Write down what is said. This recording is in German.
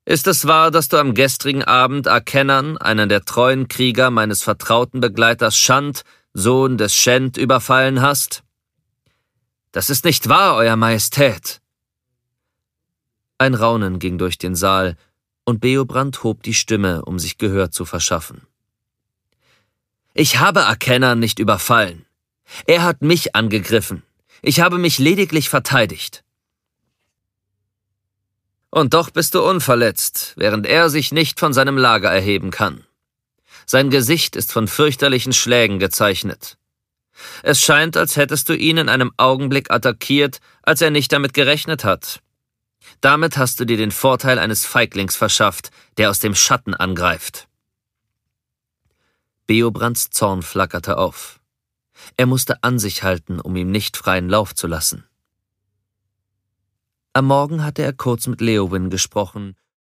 Ist es wahr, dass du am gestrigen Abend Akennan, einen der treuen Krieger meines vertrauten Begleiters Schand, Sohn des Schend, überfallen hast?« »Das ist nicht wahr, Euer Majestät!« Ein Raunen ging durch den Saal, und Beobrand hob die Stimme, um sich Gehör zu verschaffen. »Ich habe Akennan nicht überfallen. Er hat mich angegriffen. Ich habe mich lediglich verteidigt.« »Und doch bist du unverletzt, während er sich nicht von seinem Lager erheben kann. Sein Gesicht ist von fürchterlichen Schlägen gezeichnet. Es scheint, als hättest du ihn in einem Augenblick attackiert, als er nicht damit gerechnet hat. Damit hast du dir den Vorteil eines Feiglings verschafft, der aus dem Schatten angreift.« Beobrands Zorn flackerte auf. Er musste an sich halten, um ihm nicht freien Lauf zu lassen. Am Morgen hatte er kurz mit Leowyn gesprochen